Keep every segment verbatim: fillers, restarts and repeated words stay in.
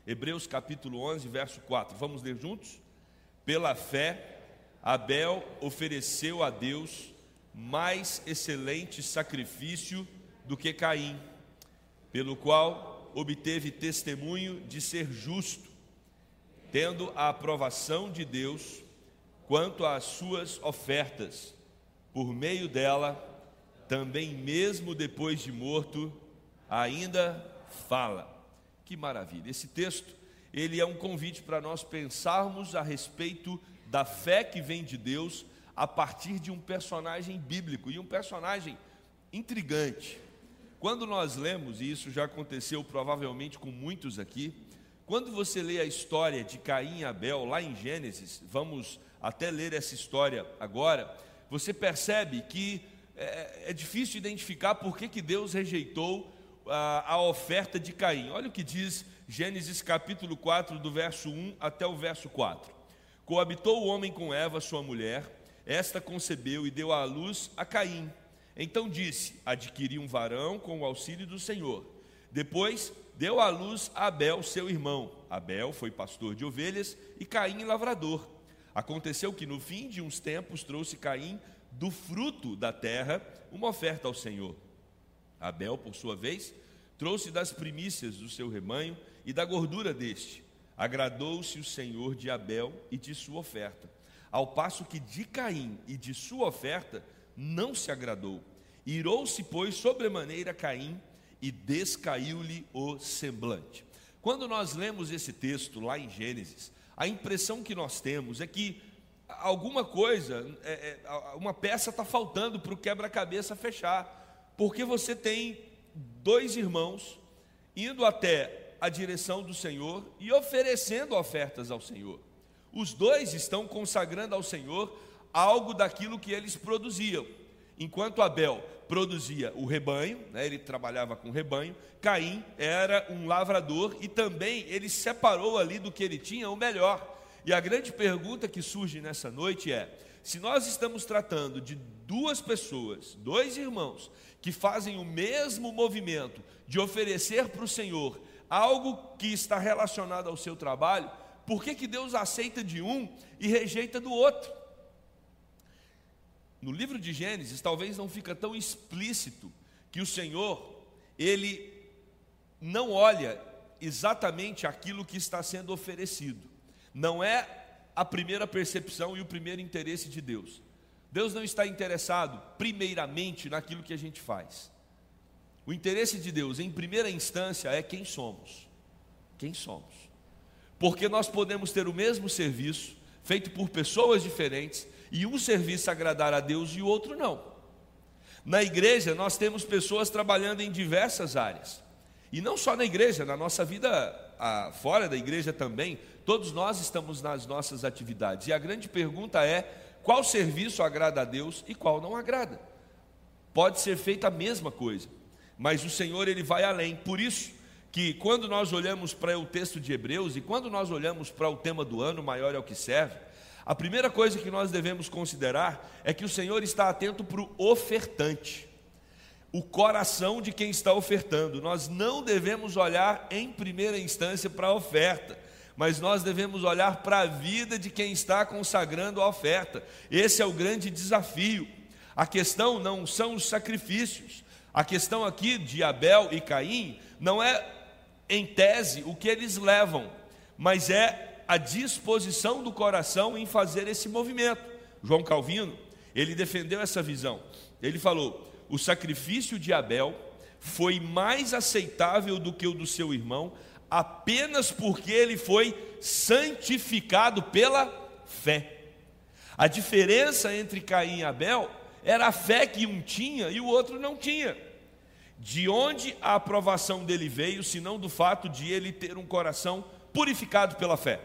Hebreus capítulo onze, verso quatro. Vamos ler juntos? Pela fé, Abel ofereceu a Deus mais excelente sacrifício do que Caim, pelo qual obteve testemunho de ser justo, tendo a aprovação de Deus quanto às suas ofertas. Por meio dela, também mesmo depois de morto, ainda fala. Que maravilha! Esse texto, ele é um convite para nós pensarmos a respeito da fé que vem de Deus a partir de um personagem bíblico, e um personagem intrigante. Quando nós lemos, e isso já aconteceu provavelmente com muitos aqui, quando você lê a história de Caim e Abel, lá em Gênesis, vamos até ler essa história agora, você percebe que é, é difícil identificar por que, que Deus rejeitou a, a oferta de Caim. Olha o que diz Gênesis capítulo quatro, do verso um até o verso quatro. Coabitou o homem com Eva, sua mulher, esta concebeu e deu à luz a Caim. Então disse: adquiri um varão com o auxílio do Senhor. Depois deu à luz a Abel, seu irmão. Abel foi pastor de ovelhas e Caim lavrador. Aconteceu que no fim de uns tempos trouxe Caim do fruto da terra uma oferta ao Senhor. Abel, por sua vez, trouxe das primícias do seu rebanho e da gordura deste. Agradou-se o Senhor de Abel e de sua oferta, ao passo que de Caim e de sua oferta não se agradou. Irou-se, pois, sobremaneira Caim, e descaiu-lhe o semblante. Quando nós lemos esse texto lá em Gênesis, a impressão que nós temos é que alguma coisa, é, é, uma peça está faltando para o quebra-cabeça fechar, porque você tem dois irmãos indo até a direção do Senhor e oferecendo ofertas ao Senhor. Os dois estão consagrando ao Senhor algo daquilo que eles produziam. Enquanto Abel produzia o rebanho, né, ele trabalhava com rebanho, Caim era um lavrador e também ele separou ali do que ele tinha o melhor. E a grande pergunta que surge nessa noite é: se nós estamos tratando de duas pessoas, dois irmãos, que fazem o mesmo movimento de oferecer para o Senhor algo que está relacionado ao seu trabalho, por que que Deus aceita de um e rejeita do outro? No livro de Gênesis, talvez não fica tão explícito que o Senhor, Ele não olha exatamente aquilo que está sendo oferecido. Não é a primeira percepção e o primeiro interesse de Deus. Deus não está interessado primeiramente naquilo que a gente faz. O interesse de Deus, em primeira instância, é quem somos. Quem somos. Porque nós podemos ter o mesmo serviço, feito por pessoas diferentes, e um serviço agradar a Deus e o outro não. Na igreja, nós temos pessoas trabalhando em diversas áreas. E não só na igreja, na nossa vida a, fora da igreja também, todos nós estamos nas nossas atividades. E a grande pergunta é: qual serviço agrada a Deus e qual não agrada? Pode ser feita a mesma coisa, mas o Senhor, Ele vai além. Por isso que quando nós olhamos para o texto de Hebreus e quando nós olhamos para o tema do ano, maior é o que serve, a primeira coisa que nós devemos considerar é que o Senhor está atento para o ofertante, o coração de quem está ofertando. Nós não devemos olhar em primeira instância para a oferta, mas nós devemos olhar para a vida de quem está consagrando a oferta. Esse é o grande desafio. A questão não são os sacrifícios. A questão aqui de Abel e Caim não é, em tese, o que eles levam, mas é a disposição do coração em fazer esse movimento. João Calvino, ele defendeu essa visão. Ele falou: o sacrifício de Abel foi mais aceitável do que o do seu irmão, apenas porque ele foi santificado pela fé. A diferença entre Caim e Abel era a fé que um tinha e o outro não tinha. De onde a aprovação dele veio, senão do fato de ele ter um coração purificado pela fé.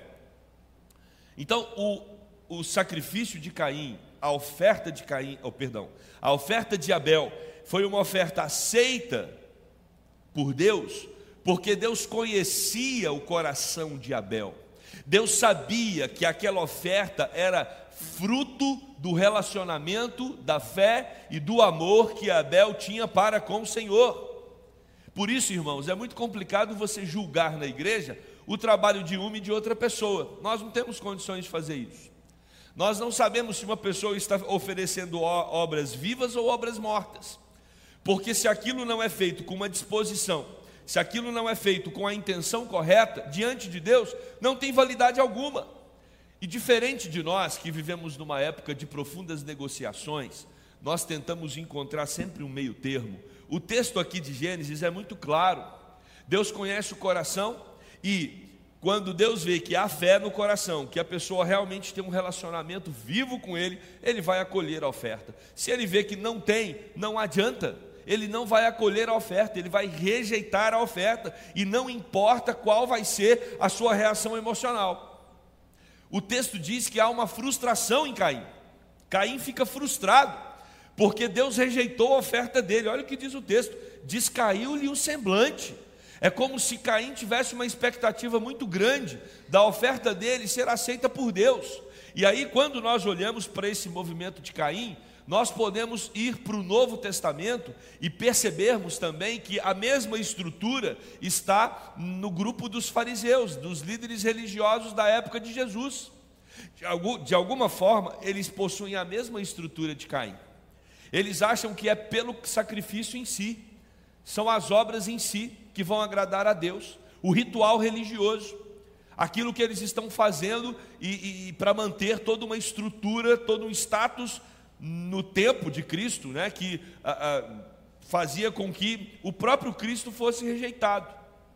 Então, o, o sacrifício de Caim, a oferta de Caim, oh, perdão, a oferta de Abel foi uma oferta aceita por Deus, porque Deus conhecia o coração de Abel. Deus sabia que aquela oferta era fruto do relacionamento, da fé e do amor que Abel tinha para com o Senhor. Por isso, irmãos, é muito complicado você julgar na igreja o trabalho de uma e de outra pessoa. Nós não temos condições de fazer isso. Nós não sabemos se uma pessoa está oferecendo obras vivas ou obras mortas. Porque se aquilo não é feito com uma disposição, se aquilo não é feito com a intenção correta, diante de Deus, não tem validade alguma. E diferente de nós, que vivemos numa época de profundas negociações, nós tentamos encontrar sempre um meio termo. O texto aqui de Gênesis é muito claro. Deus conhece o coração e quando Deus vê que há fé no coração, que a pessoa realmente tem um relacionamento vivo com Ele, Ele vai acolher a oferta. Se Ele vê que não tem, não adianta. Ele não vai acolher a oferta, ele vai rejeitar a oferta, e não importa qual vai ser a sua reação emocional. O texto diz que há uma frustração em Caim. Caim fica frustrado, porque Deus rejeitou a oferta dele. Olha o que diz o texto: descaiu-lhe o semblante. É como se Caim tivesse uma expectativa muito grande da oferta dele ser aceita por Deus. E aí, quando nós olhamos para esse movimento de Caim, nós podemos ir para o Novo Testamento e percebermos também que a mesma estrutura está no grupo dos fariseus, dos líderes religiosos da época de Jesus. De alguma forma, eles possuem a mesma estrutura de Caim. Eles acham que é pelo sacrifício em si, são as obras em si que vão agradar a Deus, o ritual religioso, aquilo que eles estão fazendo e, e para manter toda uma estrutura, todo um status no tempo de Cristo, né, que ah, ah, fazia com que o próprio Cristo fosse rejeitado.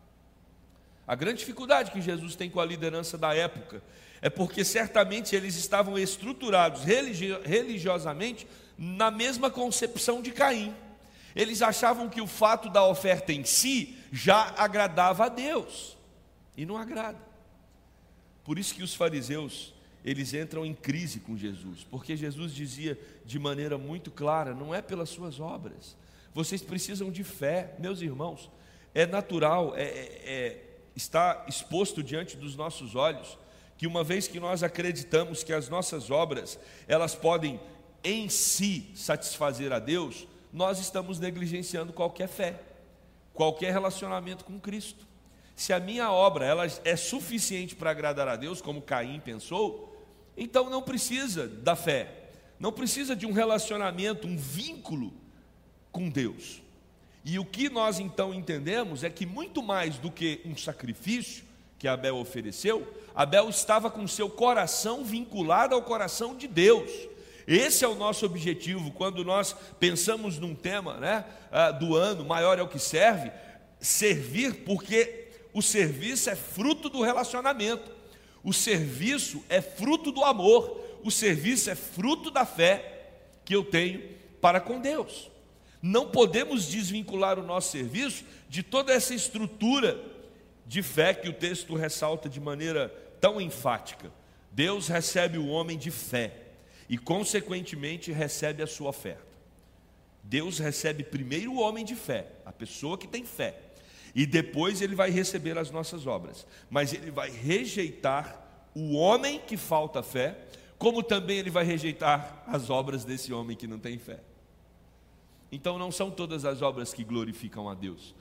A grande dificuldade que Jesus tem com a liderança da época é porque certamente eles estavam estruturados religio- religiosamente na mesma concepção de Caim. Eles achavam que o fato da oferta em si já agradava a Deus, e não agrada. Por isso que os fariseus, eles entram em crise com Jesus, porque Jesus dizia de maneira muito clara: não é pelas suas obras, vocês precisam de fé. Meus irmãos, é natural, é, é, é, está exposto diante dos nossos olhos, que uma vez que nós acreditamos que as nossas obras, elas podem em si satisfazer a Deus, nós estamos negligenciando qualquer fé, qualquer relacionamento com Cristo. Se a minha obra ela é suficiente para agradar a Deus, como Caim pensou, então não precisa da fé, não precisa de um relacionamento, um vínculo com Deus. E o que nós então entendemos é que muito mais do que um sacrifício que Abel ofereceu, Abel estava com seu coração vinculado ao coração de Deus. Esse é o nosso objetivo quando nós pensamos num tema, né, do ano, maior é o que serve, servir, porque o serviço é fruto do relacionamento. O serviço é fruto do amor, o serviço é fruto da fé que eu tenho para com Deus. Não podemos desvincular o nosso serviço de toda essa estrutura de fé que o texto ressalta de maneira tão enfática. Deus recebe o homem de fé e, consequentemente, recebe a sua oferta. Deus recebe primeiro o homem de fé, a pessoa que tem fé, e depois ele vai receber as nossas obras, mas ele vai rejeitar o homem que falta fé, como também ele vai rejeitar as obras desse homem que não tem fé. Então não são todas as obras que glorificam a Deus,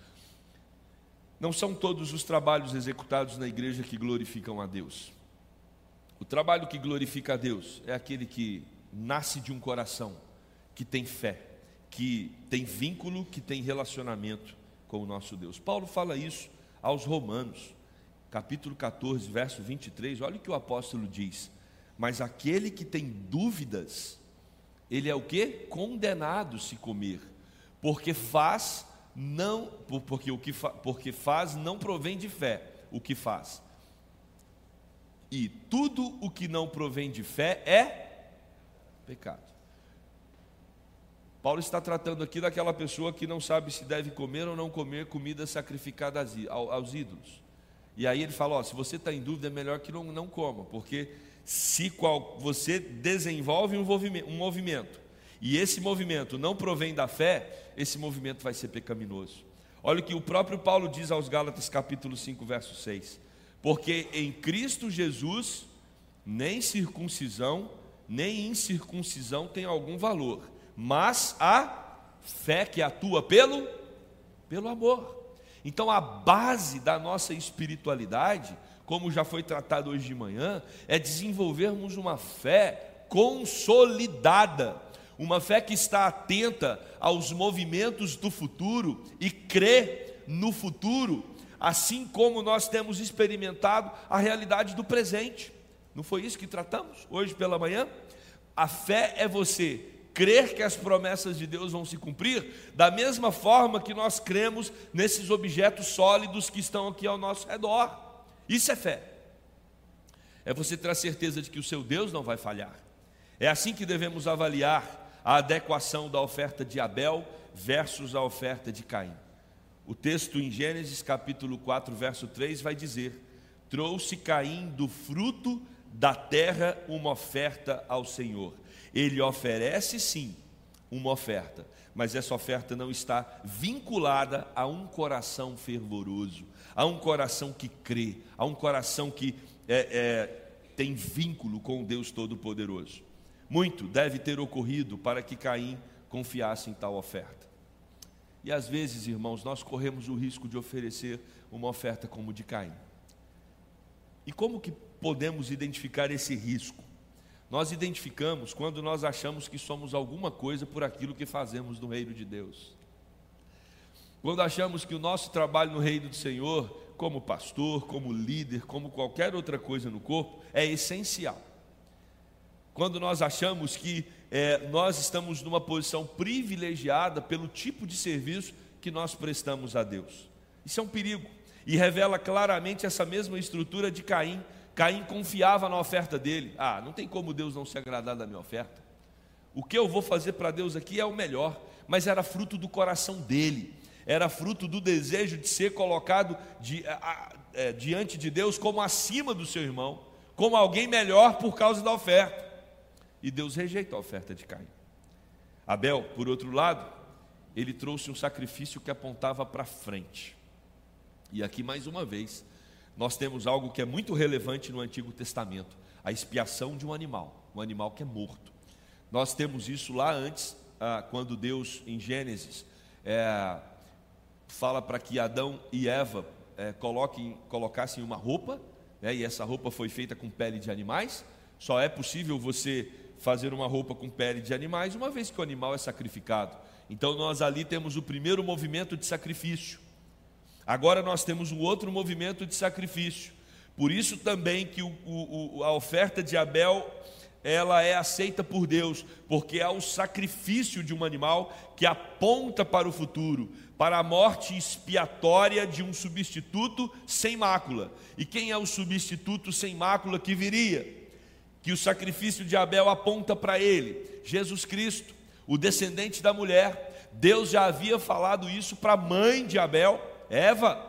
não são todos os trabalhos executados na igreja que glorificam a Deus. O trabalho que glorifica a Deus é aquele que nasce de um coração que tem fé, que tem vínculo, que tem relacionamento com o nosso Deus. Paulo fala isso aos Romanos, capítulo catorze, verso vinte e três. Olha o que o apóstolo diz: mas aquele que tem dúvidas, ele é o quê? Condenado se comer, porque faz não, porque o que fa, porque faz não provém de fé, o que faz. E tudo o que não provém de fé é pecado. Paulo está tratando aqui daquela pessoa que não sabe se deve comer ou não comer comida sacrificada aos ídolos. E aí ele fala, ó, se você está em dúvida, é melhor que não, não coma, porque se qual, você desenvolve um movimento, um movimento, e esse movimento não provém da fé, esse movimento vai ser pecaminoso. Olha o que o próprio Paulo diz aos Gálatas, capítulo cinco, verso seis. Porque em Cristo Jesus, nem circuncisão, nem incircuncisão tem algum valor, mas a fé que atua pelo, pelo amor. Então a base da nossa espiritualidade como já foi tratado hoje de manhã, é desenvolvermos uma fé consolidada, uma fé que está atenta aos movimentos do futuro e crê no futuro, assim como nós temos experimentado a realidade do presente. Não foi isso que tratamos hoje pela manhã? A fé é você crer que as promessas de Deus vão se cumprir, da mesma forma que nós cremos nesses objetos sólidos que estão aqui ao nosso redor. Isso é fé. É você ter a certeza de que o seu Deus não vai falhar. É assim que devemos avaliar a adequação da oferta de Abel versus a oferta de Caim. O texto em Gênesis capítulo quatro, verso três vai dizer: trouxe Caim do fruto da terra uma oferta ao Senhor. Ele oferece sim uma oferta, mas essa oferta não está vinculada a um coração fervoroso, a um coração que crê, a um coração que é, é, tem vínculo com Deus Todo-Poderoso. Muito deve ter ocorrido para que Caim confiasse em tal oferta. E às vezes, irmãos, nós corremos o risco de oferecer uma oferta como de Caim. E como que podemos identificar esse risco? Nós identificamos quando nós achamos que somos alguma coisa por aquilo que fazemos no reino de Deus. Quando achamos que o nosso trabalho no reino do Senhor, como pastor, como líder, como qualquer outra coisa no corpo, é essencial. Quando nós achamos que é, nós estamos numa posição privilegiada pelo tipo de serviço que nós prestamos a Deus. Isso é um perigo e revela claramente essa mesma estrutura de Caim. Caim confiava na oferta dele. Ah, não tem como Deus não se agradar da minha oferta. O que eu vou fazer para Deus aqui é o melhor. Mas era fruto do coração dele. Era fruto do desejo de ser colocado di, a, a, é, diante de Deus como acima do seu irmão, como alguém melhor por causa da oferta. E Deus rejeita a oferta de Caim. Abel, por outro lado, ele trouxe um sacrifício que apontava para frente. E aqui mais uma vez nós temos algo que é muito relevante no Antigo Testamento: a expiação de um animal, um animal que é morto. Nós temos isso lá antes, ah, quando Deus, em Gênesis, é, fala para que Adão e Eva é, coloquem, colocassem uma roupa, né, e essa roupa foi feita com pele de animais. Só é possível você fazer uma roupa com pele de animais uma vez que o animal é sacrificado. Então nós ali temos o primeiro movimento de sacrifício. Agora nós temos um outro movimento de sacrifício. Por isso também que o, o, a oferta de Abel, ela é aceita por Deus, porque é o sacrifício de um animal que aponta para o futuro, para a morte expiatória de um substituto sem mácula. E quem é o substituto sem mácula que viria? Que o sacrifício de Abel aponta para ele, Jesus Cristo, o descendente da mulher. Deus já havia falado isso para a mãe de Abel, Eva.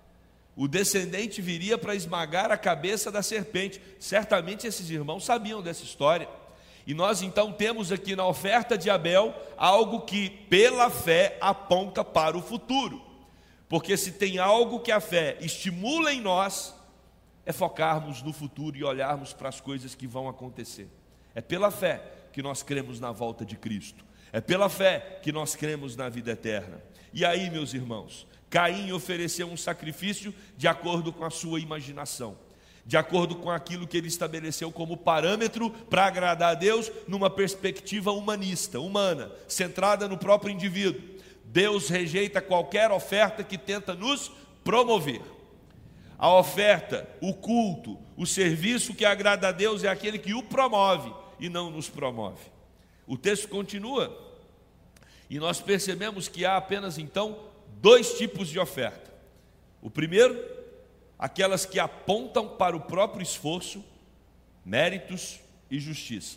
O descendente viria para esmagar a cabeça da serpente. Certamente esses irmãos sabiam dessa história. E nós então temos aqui na oferta de Abel algo que pela fé aponta para o futuro. Porque se tem algo que a fé estimula em nós, é focarmos no futuro e olharmos para as coisas que vão acontecer. É pela fé que nós cremos na volta de Cristo. É pela fé que nós cremos na vida eterna. E aí, meus irmãos, Caim ofereceu um sacrifício de acordo com a sua imaginação, de acordo com aquilo que ele estabeleceu como parâmetro para agradar a Deus, numa perspectiva humanista, humana, centrada no próprio indivíduo. Deus rejeita qualquer oferta que tenta nos promover. A oferta, o culto, o serviço que agrada a Deus é aquele que o promove e não nos promove. O texto continua e nós percebemos que há apenas então dois tipos de oferta. O primeiro, aquelas que apontam para o próprio esforço, méritos e justiça.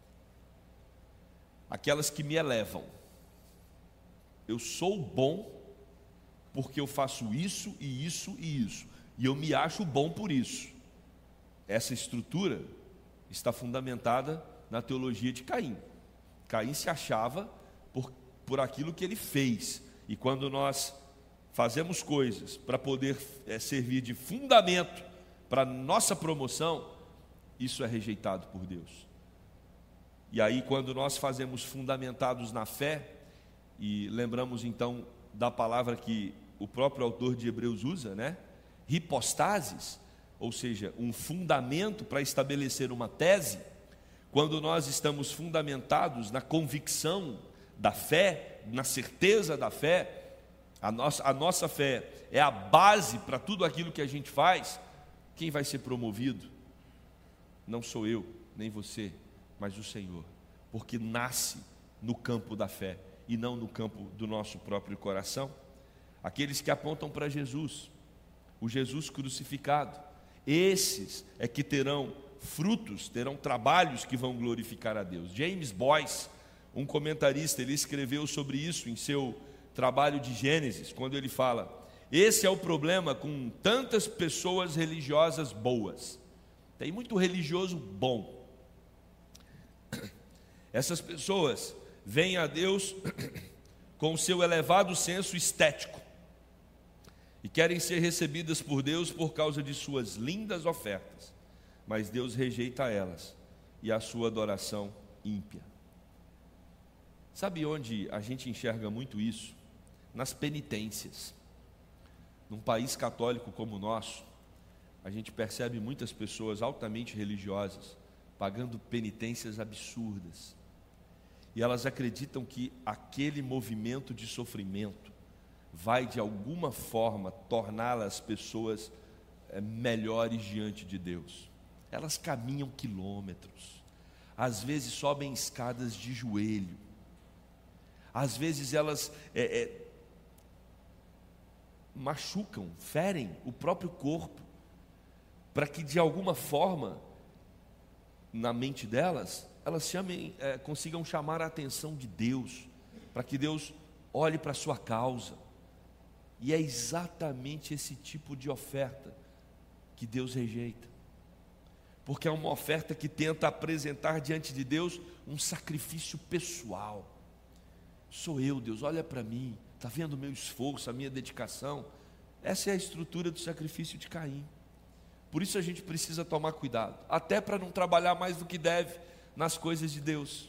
Aquelas que me elevam. Eu sou bom porque eu faço isso e isso e isso. E eu me acho bom por isso. Essa estrutura está fundamentada na teologia de Caim. Caim se achava por, por aquilo que ele fez. E quando nós fazemos coisas para poder é, servir de fundamento para nossa promoção, isso é rejeitado por Deus. E aí quando nós fazemos fundamentados na fé, e lembramos então da palavra que o próprio autor de Hebreus usa, né? Hipostases, ou seja, um fundamento para estabelecer uma tese, quando nós estamos fundamentados na convicção da fé, na certeza da fé, a nossa, a nossa fé é a base para tudo aquilo que a gente faz, quem vai ser promovido? Não sou eu, nem você, mas o Senhor, porque nasce no campo da fé e não no campo do nosso próprio coração. Aqueles que apontam para Jesus, o Jesus crucificado, esses é que terão frutos, terão trabalhos que vão glorificar a Deus. James Boyce, um comentarista, ele escreveu sobre isso em seu trabalho de Gênesis, quando ele fala: esse é o problema com tantas pessoas religiosas boas. Tem muito religioso bom. Essas pessoas veem a Deus com o seu elevado senso estético e querem ser recebidas por Deus por causa de suas lindas ofertas, mas Deus rejeita elas e a sua adoração ímpia. Sabe onde a gente enxerga muito isso? Nas penitências. Num país católico como o nosso, a gente percebe muitas pessoas altamente religiosas pagando penitências absurdas. E elas acreditam que aquele movimento de sofrimento vai de alguma forma torná-las pessoas é, melhores diante de Deus. Elas caminham quilômetros, às vezes sobem escadas de joelho, às vezes elas é, é, machucam, ferem o próprio corpo, para que de alguma forma, na mente delas, elas chamem, é, consigam chamar a atenção de Deus, para que Deus olhe para a sua causa. E é exatamente esse tipo de oferta que Deus rejeita, porque é uma oferta que tenta apresentar diante de Deus um sacrifício pessoal. Sou eu, Deus, olha para mim, está vendo o meu esforço, a minha dedicação. Essa é a estrutura do sacrifício de Caim. Por isso a gente precisa tomar cuidado, até para não trabalhar mais do que deve nas coisas de Deus.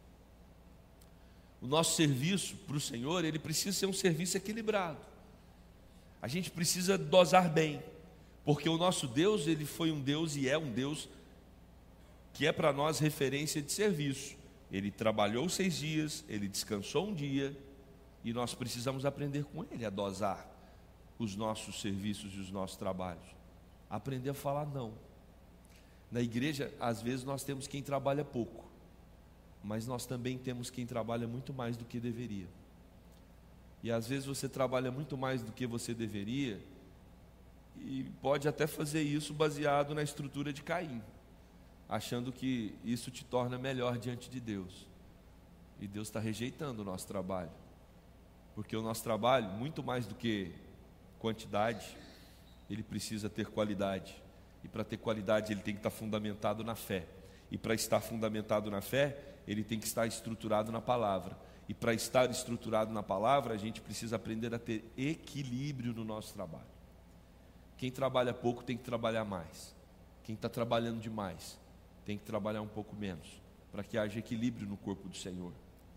O nosso serviço para o Senhor, ele precisa ser um serviço equilibrado. A gente precisa dosar bem, porque o nosso Deus, ele foi um Deus e é um Deus que é para nós referência de serviço. Ele trabalhou seis dias, ele descansou um dia, e nós precisamos aprender com ele a dosar os nossos serviços e os nossos trabalhos. Aprender a falar não. Na igreja, às vezes nós temos quem trabalha pouco, mas nós também temos quem trabalha muito mais do que deveria. E às vezes você trabalha muito mais do que você deveria, e pode até fazer isso baseado na estrutura de Caim, achando que isso te torna melhor diante de Deus. E Deus está rejeitando o nosso trabalho, porque o nosso trabalho, muito mais do que quantidade, ele precisa ter qualidade. E para ter qualidade ele tem que estar fundamentado na fé. E para estar fundamentado na fé, ele tem que estar estruturado na palavra. E para estar estruturado na palavra, a gente precisa aprender a ter equilíbrio no nosso trabalho. Quem trabalha pouco tem que trabalhar mais. Quem está trabalhando demais tem que trabalhar um pouco menos, para que haja equilíbrio no corpo do Senhor.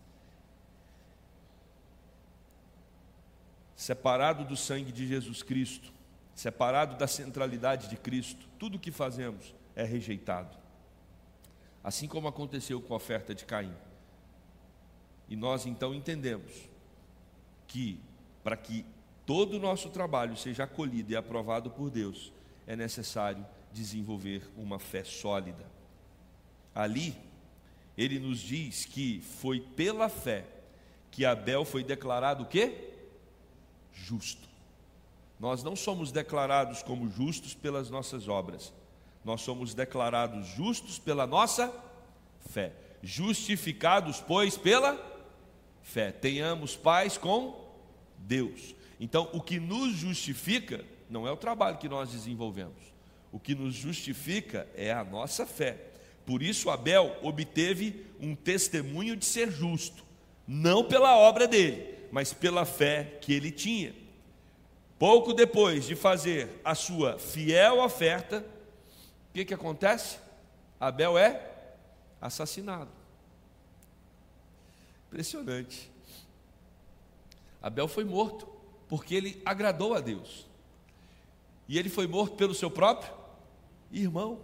Separado do sangue de Jesus Cristo, separado da centralidade de Cristo, tudo o que fazemos é rejeitado. Assim como aconteceu com a oferta de Caim. E nós então entendemos que, para que todo o nosso trabalho seja acolhido e aprovado por Deus, é necessário desenvolver uma fé sólida. Ali, ele nos diz que foi pela fé que Abel foi declarado o quê? Justo. Nós não somos declarados como justos pelas nossas obras, nós somos declarados justos pela nossa fé. Justificados, pois, pela fé. Tenhamos paz com Deus. Então, o que nos justifica não é o trabalho que nós desenvolvemos. O que nos justifica é a nossa fé. Por isso Abel obteve um testemunho de ser justo, não pela obra dele, mas pela fé que ele tinha. Pouco depois de fazer a sua fiel oferta, o que que acontece? Abel é assassinado. Impressionante. Abel foi morto porque ele agradou a Deus. E ele foi morto pelo seu próprio irmão.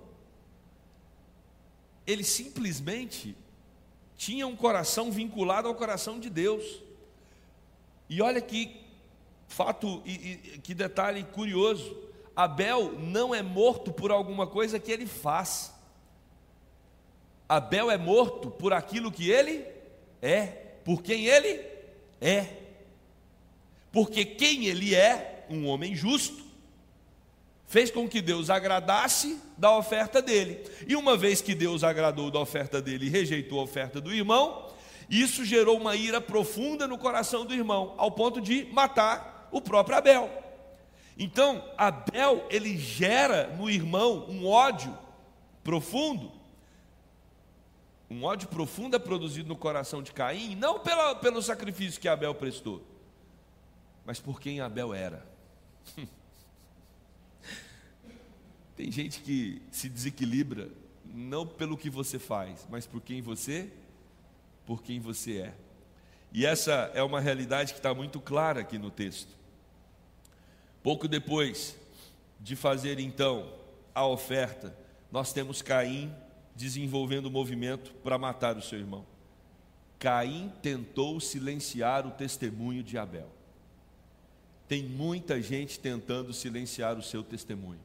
Ele simplesmente tinha um coração vinculado ao coração de Deus. E olha que fato e, e que detalhe curioso: Abel não é morto por alguma coisa que ele faz. Abel é morto por aquilo que ele é, por quem ele é. Porque quem ele é, um homem justo, fez com que Deus agradasse da oferta dele. E uma vez que Deus agradou da oferta dele e rejeitou a oferta do irmão, isso gerou uma ira profunda no coração do irmão, ao ponto de matar o próprio Abel. Então, Abel, ele gera no irmão um ódio profundo. Um ódio profundo é produzido no coração de Caim, não pela, pelo sacrifício que Abel prestou, mas por quem Abel era. Tem gente que se desequilibra não pelo que você faz, mas por quem você, por quem você é. E essa é uma realidade que está muito clara aqui no texto. Pouco depois de fazer então a oferta, nós temos Caim desenvolvendo o movimento para matar o seu irmão. Caim tentou silenciar o testemunho de Abel. Tem muita gente tentando silenciar o seu testemunho.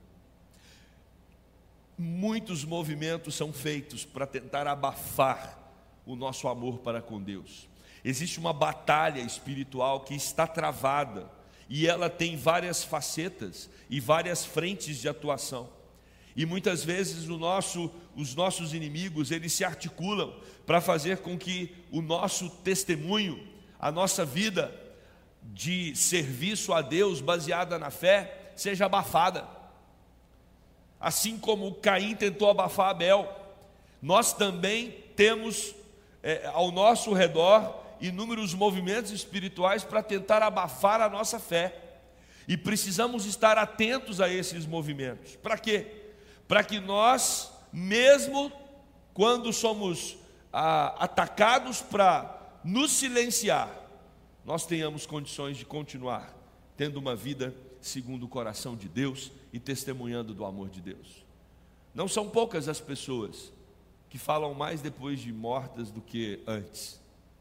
Muitos movimentos são feitos para tentar abafar o nosso amor para com Deus. Existe uma batalha espiritual que está travada, e ela tem várias facetas e várias frentes de atuação. E muitas vezes o nosso, os nossos inimigos, eles se articulam para fazer com que o nosso testemunho, a nossa vida de serviço a Deus baseada na fé, seja abafada. Assim como Caim tentou abafar Abel, nós também temos é, ao nosso redor inúmeros movimentos espirituais para tentar abafar a nossa fé. E precisamos estar atentos a esses movimentos. Para quê? Para que nós, mesmo quando somos ah, atacados para nos silenciar, nós tenhamos condições de continuar tendo uma vida segundo o coração de Deus e testemunhando do amor de Deus. Não são poucas as pessoas que falam mais depois de mortas do que antes.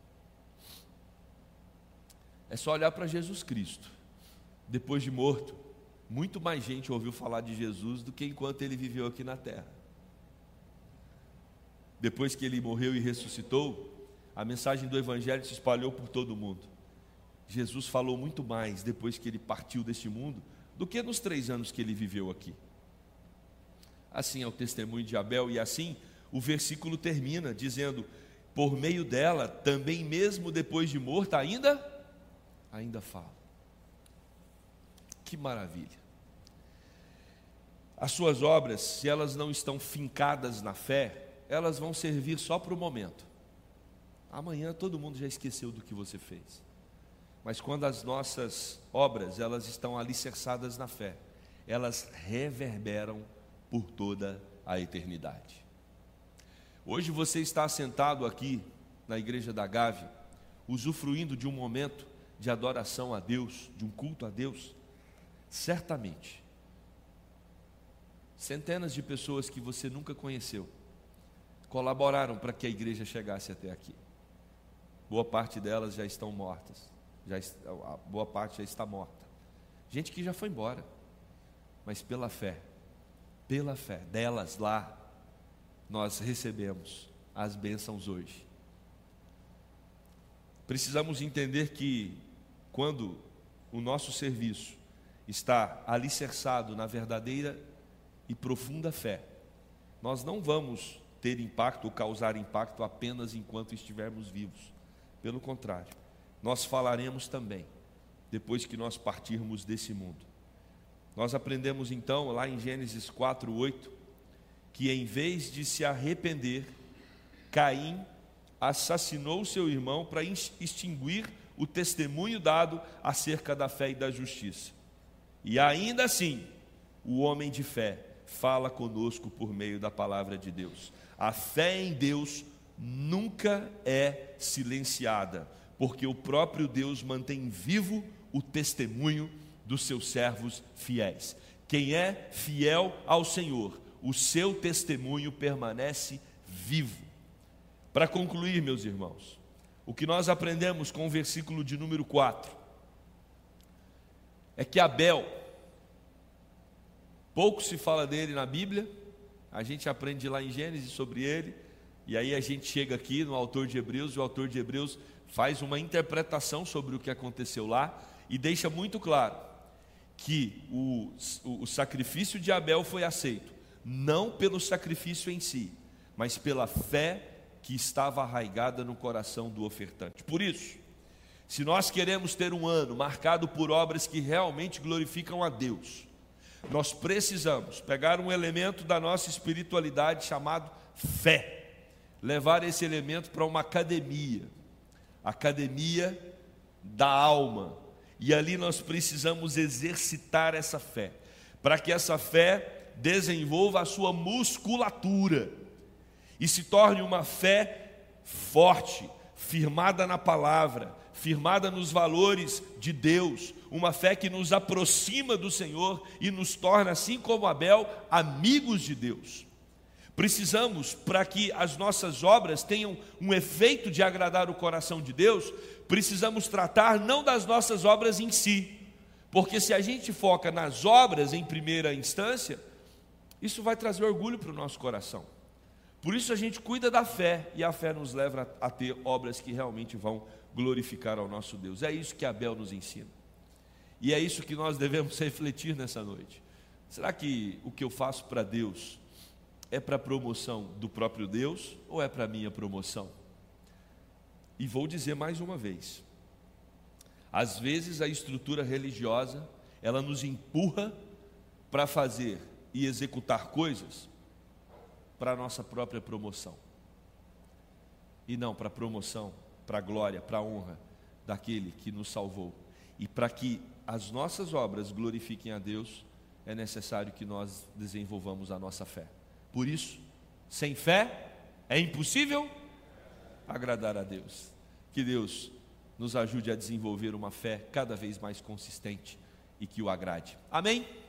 É só olhar para Jesus Cristo. Depois de morto, muito mais gente ouviu falar de Jesus do que enquanto ele viveu aqui na terra. Depois que ele morreu e ressuscitou, a mensagem do Evangelho se espalhou por todo o mundo. Jesus falou muito mais depois que ele partiu deste mundo do que nos três anos que ele viveu aqui. Assim é o testemunho de Abel, e assim o versículo termina dizendo: por meio dela, também mesmo depois de morta, ainda, ainda fala. Que maravilha! As suas obras, se elas não estão fincadas na fé, elas vão servir só para o momento. Amanhã todo mundo já esqueceu do que você fez. Mas quando as nossas obras, elas estão alicerçadas na fé, elas reverberam por toda a eternidade. Hoje você está sentado aqui na igreja da Gávea, usufruindo de um momento de adoração a Deus, de um culto a Deus. Certamente, centenas de pessoas que você nunca conheceu colaboraram para que a igreja chegasse até aqui. Boa parte delas já estão mortas. Já, a boa parte já está morta. Gente que já foi embora, mas pela fé, pela fé delas lá, nós recebemos as bênçãos hoje. Precisamos entender que quando o nosso serviço está alicerçado na verdadeira e profunda fé, nós não vamos ter impacto ou causar impacto apenas enquanto estivermos vivos. Pelo contrário, nós falaremos também depois que nós partirmos desse mundo. Nós aprendemos então lá em Gênesis quatro, oito, que em vez de se arrepender, Caim assassinou seu irmão para extinguir o testemunho dado acerca da fé e da justiça. E ainda assim, o homem de fé fala conosco por meio da palavra de Deus. A fé em Deus nunca é silenciada, porque o próprio Deus mantém vivo o testemunho dos seus servos fiéis. Quem é fiel ao Senhor, o seu testemunho permanece vivo. Para concluir, meus irmãos, o que nós aprendemos com o versículo de número quatro é que Abel, pouco se fala dele na Bíblia, a gente aprende lá em Gênesis sobre ele, e aí a gente chega aqui no autor de Hebreus, e o autor de Hebreus faz uma interpretação sobre o que aconteceu lá, e deixa muito claro que o, o, o sacrifício de Abel foi aceito, não pelo sacrifício em si, mas pela fé que estava arraigada no coração do ofertante. Por isso, se nós queremos ter um ano marcado por obras que realmente glorificam a Deus, nós precisamos pegar um elemento da nossa espiritualidade chamado fé, levar esse elemento para uma academia, academia da alma, e ali nós precisamos exercitar essa fé, para que essa fé desenvolva a sua musculatura e se torne uma fé forte, firmada na palavra, firmada nos valores de Deus, uma fé que nos aproxima do Senhor e nos torna, assim como Abel, amigos de Deus. Precisamos, para que as nossas obras tenham um efeito de agradar o coração de Deus, precisamos tratar não das nossas obras em si, porque se a gente foca nas obras em primeira instância, isso vai trazer orgulho para o nosso coração. Por isso a gente cuida da fé, e a fé nos leva a ter obras que realmente vão glorificar ao nosso Deus. É isso que Abel nos ensina, e é isso que nós devemos refletir nessa noite. Será que o que eu faço para Deus é para a promoção do próprio Deus, ou é para a minha promoção? E vou dizer mais uma vez, às vezes a estrutura religiosa, ela nos empurra para fazer e executar coisas para a nossa própria promoção, e não para a promoção, para a glória, para a honra daquele que nos salvou. E para que as nossas obras glorifiquem a Deus, é necessário que nós desenvolvamos a nossa fé. Por isso, sem fé é impossível agradar a Deus. Que Deus nos ajude a desenvolver uma fé cada vez mais consistente e que o agrade. Amém?